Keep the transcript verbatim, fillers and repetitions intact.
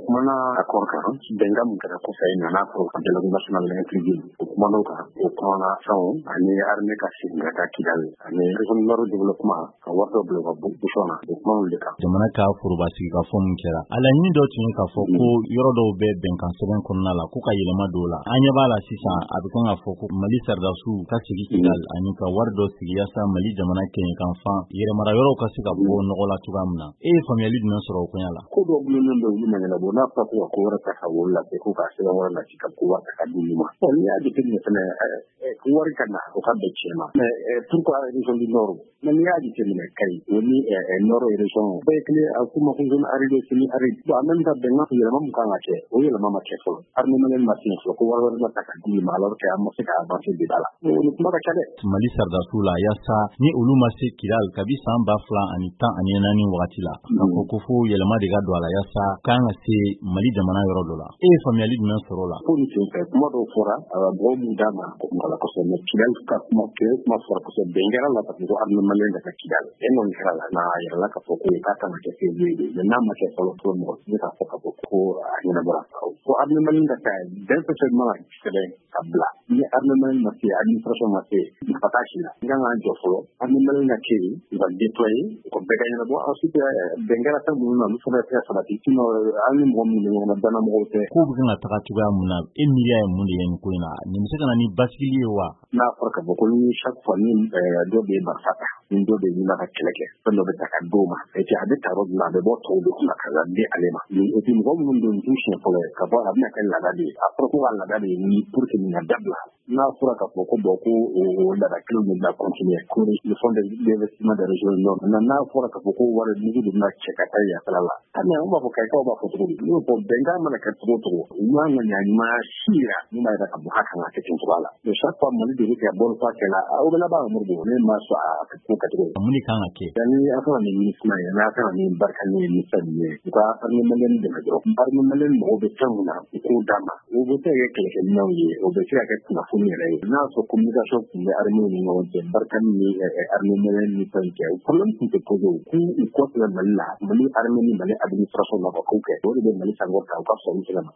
kumana accord kan bɛnkan mun kɛra kɔfɛ nana fɔ ka dialogue national intégré o kumana kan o kumana fɛnw ani armée ka segin ka taa Kidali ani région nord développement ka wari dɔ bila ka bouchon na o kumana de kan jamana ka foroba sigi ka fɔ mun kɛra a laɲini dɔ tun ye ka fɔ ko yɔrɔ dɔw bɛ bɛnkan sɛbɛn kɔnɔna la ko ka yɛlɛma dɔw la an ɲɛ b'a la sisan a bɛ kan ka fɔ ko Mali sardasiw ka sigi Kidali ani ka wari dɔ sigi yaasa Mali jamana kɛɲɛkan fan yɛrɛmara yɔrɔw ka se ka bɔ nɔgɔ la cogoya min na e ye faamuyali jumɛn sɔrɔ o koɲa la ko dɔ gulonnen bɛ wuli ɲɛnabɔ n'a fɔra ko ka ko wɛrɛ ta ka wolo la ko ka sɛbɛn wɛrɛ la ka ko wɛrɛ ta ka di ma ɔ n'i y'a jateminɛ fɛnɛ wari ka na o ka bɛn tiɲɛ ma mais pourquoi région du nord mais n'i y'a jateminɛ Kayi o ni nord région bɛɛ ye kelen a kuma ko zone aride sini aride bon en même temps bɛnkan yɛlɛma mun kan ka kɛ o yɛlɛma ma kɛ fɔlɔ armée malienne ma fiɲɛ fɔlɔ ko wari wɛrɛ ma ta ka di ma alors que an ma se ka avancer de la o ni kuma ka ca dɛ Mali sardasiw la yaasa ni olu ma se Kidali kabi san ba fila ani tan ani naani wagati la ka fɔ ko fo yɛlɛma de ka don a la yaasa kan ka se Mali jamana yɔrɔ dɔ la e ye faamuyali jumɛn sɔrɔ o la ko ni senfɛ kuma dɔw fɔra mɔgɔ min d'a ma ko kuma la kosɛbɛ mais Kidali ka kuma kuma fɔra kosɛbɛ bɛn kɛra la parce que ko armée malienne ka taa Kidali e kɔni kɛra la n'a yɛrɛla ka fɔ ko k'a kan ka kɛ février de mais n'a ma kɛ fɔlɔ fɔlɔ mɔgɔ si k'a fɔ ka fɔ ko a ɲɛnabɔra ko armée malienne ka taa bɛn fɛn fɛn mana sɛbɛn ka bila ni armée malienne ma se administration ma se nafa t'a si la n kan k'an jɔ fɔlɔ armée malienne ka kɛ yen u ka déployer u ka bɛɛ ka ɲɛnabɔ ensuite bɛn kɛra fɛn minnu na olu fana tɛ sabati sinon an ni mɔgɔ minnu bɛ ɲɔgɔn na danamɔgɔw tɛ ko bɛ kan ka taga cogoya mun na e miiriya ye mun de ye nin ko in na nin bɛ se ka na ni basigili ye wa n'a fɔra ka fɔ ko ni chaque fois ni dɔ bɛ marifa ta ni dɔ bɛ ɲina ka kɛlɛ kɛ fɛn dɔ bɛ ta ka d'o ma et puis a bɛ ta yɔrɔ min na a bɛ bɔ tɔw de kunna ka di ale ma et puis mɔgɔ minnu bɛ nin t'u siɲɛ fɔlɔ ye ka bɔ a bɛna kɛ laada de ye a fɔra ko ka laada de ye ni pour que nin ka dabila n'a fɔra ka fɔ ko bɔn ko o laada kelen de bɛna continuer ko le fond d'investissement de région nord maintenant n'a fɔra ka fɔ ko wari mugu de bɛna cɛ ka taa yafɛla la mais an b'a fɔ kayikaw b'a fɔ cogo di n'o fɔ bɛnkan mana kɛ cogo o cogo u man ka ɲaɲuman si yira min b'a yira ka bɔ a kan ka kɛ ten cogoya la mais chaque fois Mali de bɛ kɛ bonne fois kɛla o bɛ laban ka muru ne ma sɔn a ko kɛcogo ye mun de kan ka kɛ yani a kan ka nin ministre ye n'a kan ka nin barika ni ministre ye u ka armée malienne dɛmɛ dɔrɔn armée malienne mɔgɔw bɛ fɛn mun na u k'o d'a ma o bɛ se ka kɛ kɛlɛkɛminɛnw ye o bɛ se ka kɛ kunnafoni yɛrɛ ye n'a sɔrɔ communication tun bɛ armée ni ɲɔgɔn cɛ barika ni armée malienne ni fɛn cɛ problème tun tɛ posé o k'u kɔsɛbɛ Mali la Mali armée ni Mali administration la ka kow kɛ o de bɛ Mali sankɔrɔta u ka sɔn u ma